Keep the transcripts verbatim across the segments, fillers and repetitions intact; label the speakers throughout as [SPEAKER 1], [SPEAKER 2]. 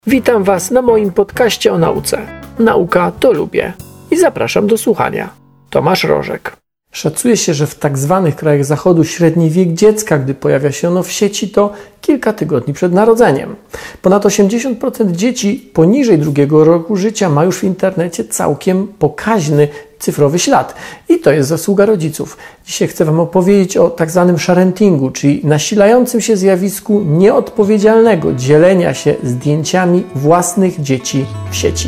[SPEAKER 1] Witam Was na moim podcaście o nauce. Nauka to lubię. I zapraszam do słuchania. Tomasz Rożek. Szacuje się, że w tak zwanych krajach zachodu średni wiek dziecka, gdy pojawia się ono w sieci, to kilka tygodni przed narodzeniem. Ponad osiemdziesiąt procent dzieci poniżej drugiego roku życia ma już w internecie całkiem pokaźny cyfrowy ślad. I to jest zasługa rodziców. Dzisiaj chcę Wam opowiedzieć o tak zwanym sharentingu, czyli nasilającym się zjawisku nieodpowiedzialnego dzielenia się zdjęciami własnych dzieci w sieci.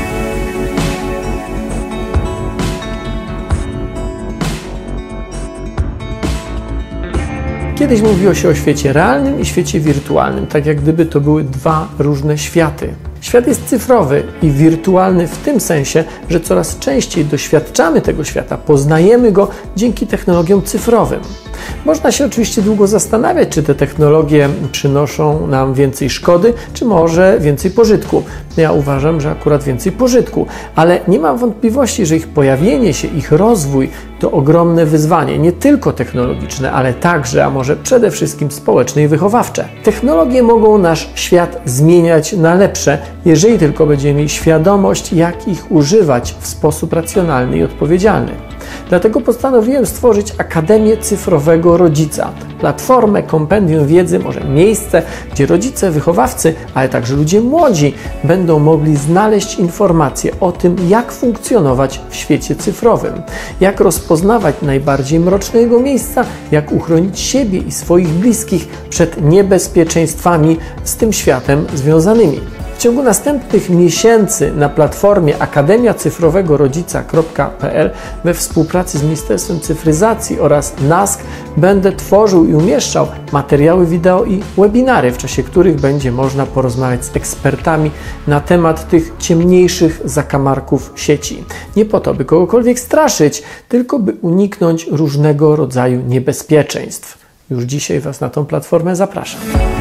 [SPEAKER 1] Kiedyś mówiło się o świecie realnym i świecie wirtualnym, tak jak gdyby to były dwa różne światy. Świat jest cyfrowy i wirtualny w tym sensie, że coraz częściej doświadczamy tego świata, poznajemy go dzięki technologiom cyfrowym. Można się oczywiście długo zastanawiać, czy te technologie przynoszą nam więcej szkody, czy może więcej pożytku. Ja uważam, że akurat więcej pożytku, ale nie mam wątpliwości, że ich pojawienie się, ich rozwój to ogromne wyzwanie, nie tylko technologiczne, ale także, a może przede wszystkim społeczne i wychowawcze. Technologie mogą nasz świat zmieniać na lepsze, jeżeli tylko będziemy mieli świadomość, jak ich używać w sposób racjonalny i odpowiedzialny. Dlatego postanowiłem stworzyć Akademię Cyfrowego Rodzica. Platformę, kompendium wiedzy, może miejsce, gdzie rodzice, wychowawcy, ale także ludzie młodzi będą mogli znaleźć informacje o tym, jak funkcjonować w świecie cyfrowym, jak rozpoznawać najbardziej mroczne jego miejsca, jak uchronić siebie i swoich bliskich przed niebezpieczeństwami z tym światem związanymi. W ciągu następnych miesięcy na platformie akademia cyfrowego rodzica kropka p l we współpracy z Ministerstwem Cyfryzacji oraz N A S K będę tworzył i umieszczał materiały wideo i webinary, w czasie których będzie można porozmawiać z ekspertami na temat tych ciemniejszych zakamarków sieci. Nie po to, by kogokolwiek straszyć, tylko by uniknąć różnego rodzaju niebezpieczeństw. Już dzisiaj Was na tą platformę zapraszam.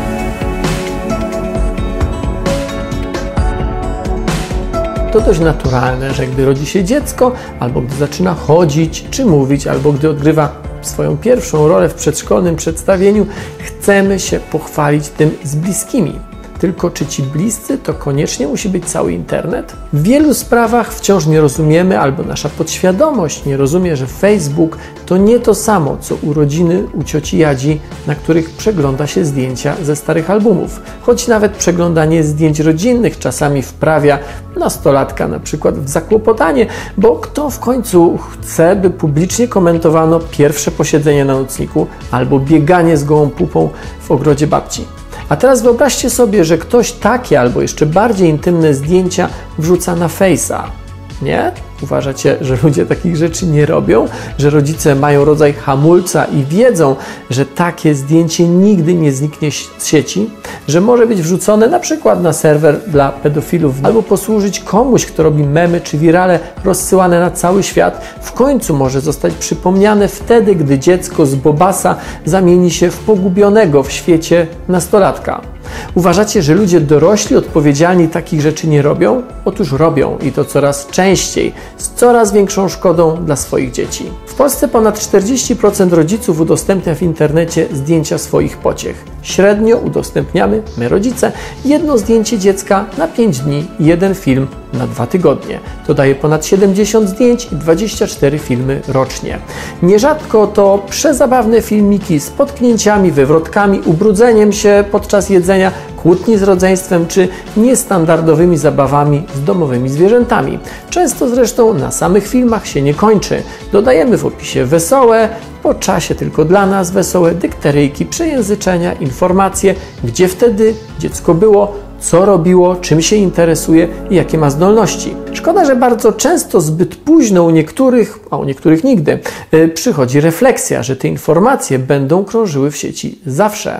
[SPEAKER 1] To dość naturalne, że gdy rodzi się dziecko, albo gdy zaczyna chodzić czy mówić, albo gdy odgrywa swoją pierwszą rolę w przedszkolnym przedstawieniu, chcemy się pochwalić tym z bliskimi. Tylko czy ci bliscy to koniecznie musi być cały internet? W wielu sprawach wciąż nie rozumiemy, albo nasza podświadomość nie rozumie, że Facebook to nie to samo, co urodziny u cioci Jadzi, na których przegląda się zdjęcia ze starych albumów. Choć nawet przeglądanie zdjęć rodzinnych czasami wprawia nastolatka na przykład w zakłopotanie, bo kto w końcu chce, by publicznie komentowano pierwsze posiedzenie na nocniku albo bieganie z gołą pupą w ogrodzie babci. A teraz wyobraźcie sobie, że ktoś takie albo jeszcze bardziej intymne zdjęcia wrzuca na Face'a. Nie? Uważacie, że ludzie takich rzeczy nie robią? Że rodzice mają rodzaj hamulca i wiedzą, że takie zdjęcie nigdy nie zniknie z sieci? Że może być wrzucone na przykład na serwer dla pedofilów albo posłużyć komuś, kto robi memy czy wirale rozsyłane na cały świat? W końcu może zostać przypomniane wtedy, gdy dziecko z Bobasa zamieni się w pogubionego w świecie nastolatka. Uważacie, że ludzie dorośli, odpowiedzialni takich rzeczy nie robią? Otóż robią i to coraz częściej, z coraz większą szkodą dla swoich dzieci. W Polsce ponad czterdzieści procent rodziców udostępnia w internecie zdjęcia swoich pociech. Średnio udostępniamy, my rodzice, jedno zdjęcie dziecka na pięć dni i jeden film na dwa tygodnie. To daje ponad siedemdziesiąt zdjęć i dwadzieścia cztery filmy rocznie. Nierzadko to przezabawne filmiki z potknięciami, wywrotkami, ubrudzeniem się podczas jedzenia, kłótni z rodzeństwem czy niestandardowymi zabawami z domowymi zwierzętami. Często zresztą na samych filmach się nie kończy. Dodajemy w opisie wesołe, po czasie tylko dla nas wesołe dykteryjki, przejęzyczenia, informacje, gdzie wtedy dziecko było, co robiło, czym się interesuje i jakie ma zdolności. Szkoda, że bardzo często zbyt późno u niektórych, a u niektórych nigdy, yy, przychodzi refleksja, że te informacje będą krążyły w sieci zawsze.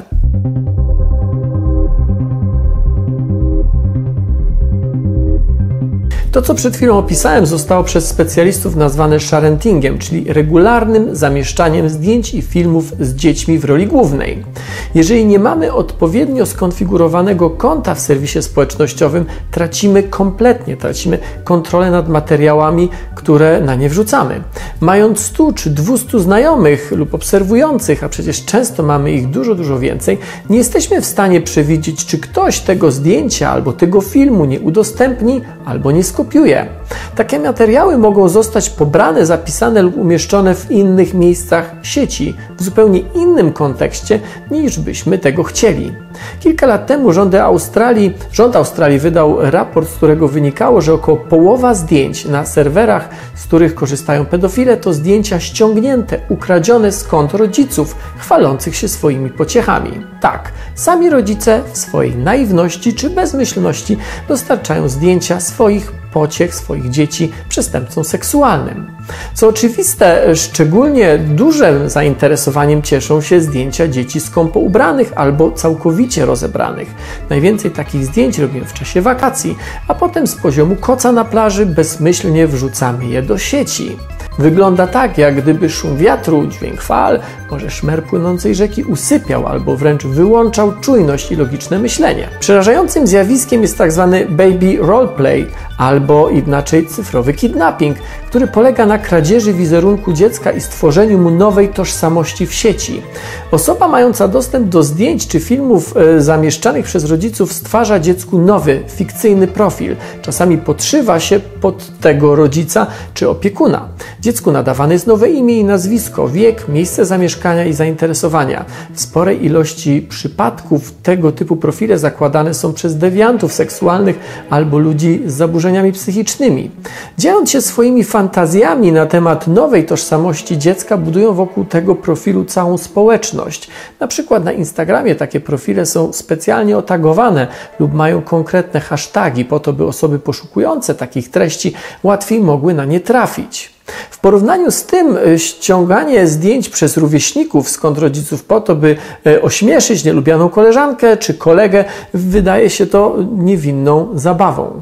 [SPEAKER 1] To, co przed chwilą opisałem, zostało przez specjalistów nazwane sharentingiem, czyli regularnym zamieszczaniem zdjęć i filmów z dziećmi w roli głównej. Jeżeli nie mamy odpowiednio skonfigurowanego konta w serwisie społecznościowym, tracimy kompletnie, tracimy kontrolę nad materiałami, które na nie wrzucamy. Mając stu czy dwustu znajomych lub obserwujących, a przecież często mamy ich dużo, dużo więcej, nie jesteśmy w stanie przewidzieć, czy ktoś tego zdjęcia albo tego filmu nie udostępni albo nie skopiuje. Takie materiały mogą zostać pobrane, zapisane lub umieszczone w innych miejscach sieci, w zupełnie innym kontekście, niż byśmy tego chcieli. Kilka lat temu rządy Australii, rząd Australii wydał raport, z którego wynikało, że około połowa zdjęć na serwerach, z których korzystają pedofile, to zdjęcia ściągnięte, ukradzione z kont rodziców, chwalących się swoimi pociechami. Tak, sami rodzice w swojej naiwności czy bezmyślności dostarczają zdjęcia swoich pociech, swoich dzieci przestępcom seksualnym. Co oczywiste, szczególnie dużym zainteresowaniem cieszą się zdjęcia dzieci skąpo ubranych albo całkowicie rozebranych. Najwięcej takich zdjęć robimy w czasie wakacji, a potem z poziomu koca na plaży bezmyślnie wrzucamy je do sieci. Wygląda tak, jak gdyby szum wiatru, dźwięk fal, może szmer płynącej rzeki usypiał albo wręcz wyłączał czujność i logiczne myślenie. Przerażającym zjawiskiem jest tak zwany baby roleplay, albo inaczej cyfrowy kidnapping, który polega na kradzieży wizerunku dziecka i stworzeniu mu nowej tożsamości w sieci. Osoba mająca dostęp do zdjęć czy filmów e, zamieszczanych przez rodziców stwarza dziecku nowy, fikcyjny profil. Czasami podszywa się pod tego rodzica czy opiekuna. Dziecku nadawane jest nowe imię i nazwisko, wiek, miejsce zamieszkania i zainteresowania. W sporej ilości przypadków tego typu profile zakładane są przez dewiantów seksualnych albo ludzi z zaburzeniami psychicznymi. Dzieląc się swoimi fantazjami na temat nowej tożsamości dziecka, budują wokół tego profilu całą społeczność. Na przykład na Instagramie takie profile są specjalnie otagowane lub mają konkretne hasztagi po to, by osoby poszukujące takich treści łatwiej mogły na nie trafić. W porównaniu z tym ściąganie zdjęć przez rówieśników z kont rodziców po to, by ośmieszyć nielubianą koleżankę czy kolegę, wydaje się to niewinną zabawą.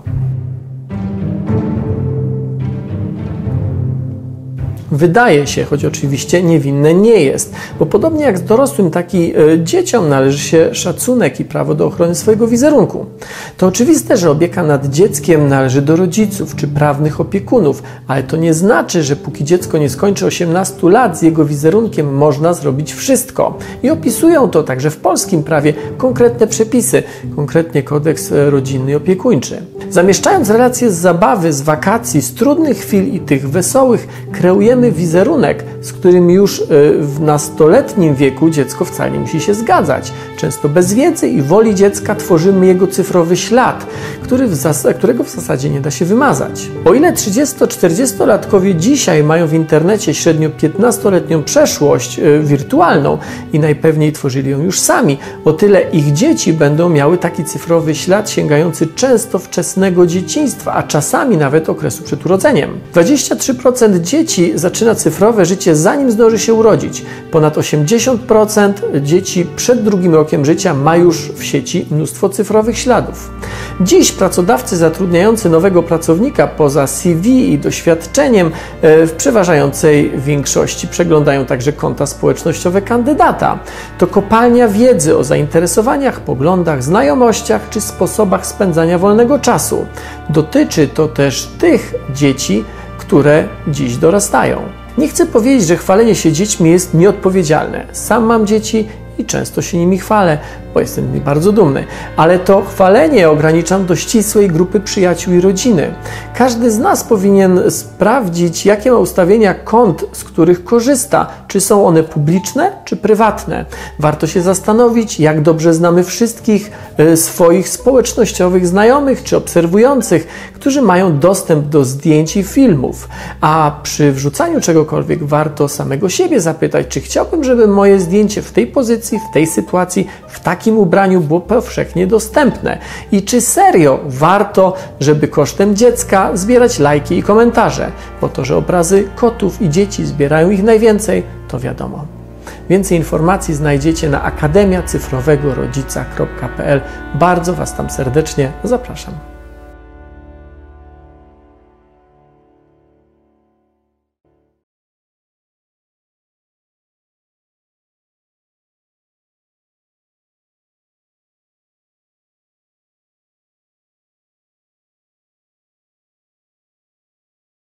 [SPEAKER 1] Wydaje się, choć oczywiście niewinne nie jest, bo podobnie jak z dorosłym, tak i dzieciom należy się szacunek i prawo do ochrony swojego wizerunku. To oczywiste, że opieka nad dzieckiem należy do rodziców czy prawnych opiekunów, ale to nie znaczy, że póki dziecko nie skończy osiemnastu lat, z jego wizerunkiem można zrobić wszystko. I opisują to także w polskim prawie konkretne przepisy, konkretnie kodeks rodzinny i opiekuńczy. Zamieszczając relacje z zabawy, z wakacji, z trudnych chwil i tych wesołych, kreujemy wizerunek, z którym już w nastoletnim wieku dziecko wcale nie musi się zgadzać. Często bez wiedzy i woli dziecka tworzymy jego cyfrowy ślad, który w zas- którego w zasadzie nie da się wymazać. O ile trzydziesto-czterdziestolatkowie dzisiaj mają w internecie średnio piętnastoletnią przeszłość y, wirtualną i najpewniej tworzyli ją już sami, o tyle ich dzieci będą miały taki cyfrowy ślad sięgający często wczesnego dzieciństwa, a czasami nawet okresu przed urodzeniem. dwadzieścia trzy procent dzieci zaczyna cyfrowe życie zanim zdąży się urodzić. Ponad osiemdziesiąt procent dzieci przed drugim rokiem życia ma już w sieci mnóstwo cyfrowych śladów. Dziś pracodawcy zatrudniający nowego pracownika poza C V i doświadczeniem w przeważającej większości przeglądają także konta społecznościowe kandydata. To kopalnia wiedzy o zainteresowaniach, poglądach, znajomościach czy sposobach spędzania wolnego czasu. Dotyczy to też tych dzieci, które dziś dorastają. Nie chcę powiedzieć, że chwalenie się dziećmi jest nieodpowiedzialne. Sam mam dzieci i często się nimi chwalę, bo jestem z nich bardzo dumny. Ale to chwalenie ograniczam do ścisłej grupy przyjaciół i rodziny. Każdy z nas powinien sprawdzić, jakie ma ustawienia kont, z których korzysta. Czy są one publiczne, czy prywatne. Warto się zastanowić, jak dobrze znamy wszystkich y, swoich społecznościowych znajomych czy obserwujących, którzy mają dostęp do zdjęć i filmów. A przy wrzucaniu czegokolwiek warto samego siebie zapytać, czy chciałbym, żeby moje zdjęcie w tej pozycji, w tej sytuacji, w takim ubraniu było powszechnie dostępne. I czy serio warto, żeby kosztem dziecka zbierać lajki i komentarze? Bo to, że obrazy kotów i dzieci zbierają ich najwięcej, to wiadomo. Więcej informacji znajdziecie na akademia cyfrowego rodzica kropka p l. Bardzo Was tam serdecznie zapraszam.